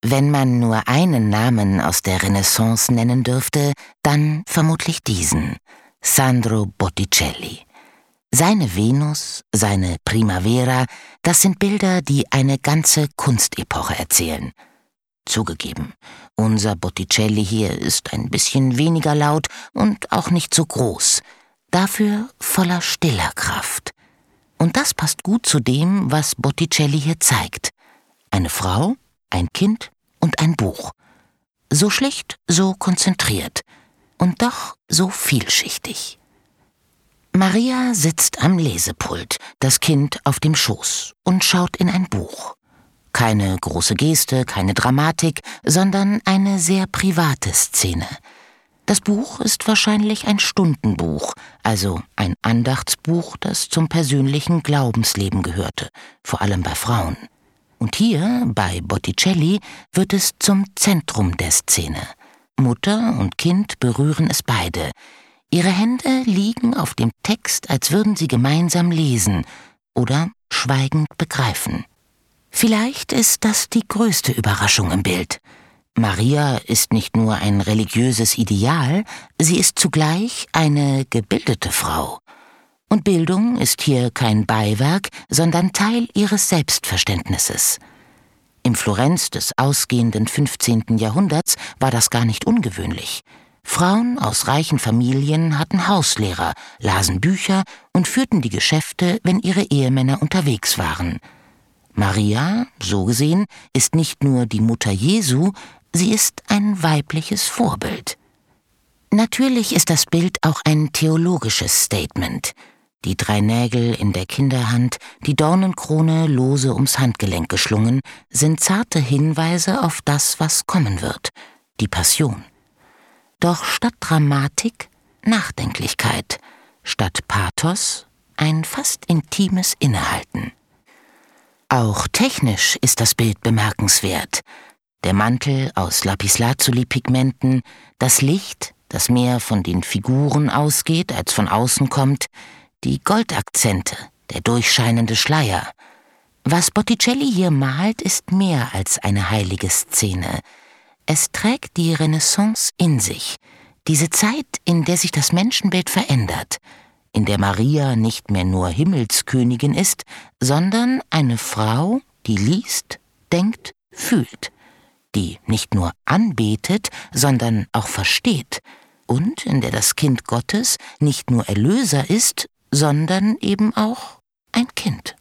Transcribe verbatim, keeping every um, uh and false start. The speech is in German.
Wenn man nur einen Namen aus der Renaissance nennen dürfte, dann vermutlich diesen: Sandro Botticelli. Seine Venus, seine Primavera, das sind Bilder, die eine ganze Kunstepoche erzählen. Zugegeben, unser Botticelli hier ist ein bisschen weniger laut und auch nicht so groß, dafür voller stiller Kraft. Und das passt gut zu dem, was Botticelli hier zeigt. Eine Frau, ein Kind und ein Buch. So schlicht, so konzentriert und doch so vielschichtig. Maria sitzt am Lesepult, das Kind auf dem Schoß und schaut in ein Buch. Keine große Geste, keine Dramatik, sondern eine sehr private Szene. Das Buch ist wahrscheinlich ein Stundenbuch, also ein Andachtsbuch, das zum persönlichen Glaubensleben gehörte, vor allem bei Frauen. Und hier, bei Botticelli, wird es zum Zentrum der Szene. Mutter und Kind berühren es beide. Ihre Hände liegen auf dem Text, als würden sie gemeinsam lesen oder schweigend begreifen. Vielleicht ist das die größte Überraschung im Bild. Maria ist nicht nur ein religiöses Ideal, sie ist zugleich eine gebildete Frau. Und Bildung ist hier kein Beiwerk, sondern Teil ihres Selbstverständnisses. Im Florenz des ausgehenden fünfzehnten Jahrhunderts war das gar nicht ungewöhnlich. Frauen aus reichen Familien hatten Hauslehrer, lasen Bücher und führten die Geschäfte, wenn ihre Ehemänner unterwegs waren. Maria, so gesehen, ist nicht nur die Mutter Jesu, sie ist ein weibliches Vorbild. Natürlich ist das Bild auch ein theologisches Statement. Die drei Nägel in der Kinderhand, die Dornenkrone lose ums Handgelenk geschlungen, sind zarte Hinweise auf das, was kommen wird, die Passion. Doch statt Dramatik Nachdenklichkeit, statt Pathos ein fast intimes Innehalten. Auch technisch ist das Bild bemerkenswert. Der Mantel aus Lapislazuli-Pigmenten, das Licht, das mehr von den Figuren ausgeht, als von außen kommt, die Goldakzente, der durchscheinende Schleier. Was Botticelli hier malt, ist mehr als eine heilige Szene. Es trägt die Renaissance in sich, diese Zeit, in der sich das Menschenbild verändert, in der Maria nicht mehr nur Himmelskönigin ist, sondern eine Frau, die liest, denkt, fühlt, die nicht nur anbetet, sondern auch versteht und in der das Kind Gottes nicht nur Erlöser ist, sondern eben auch ein Kind.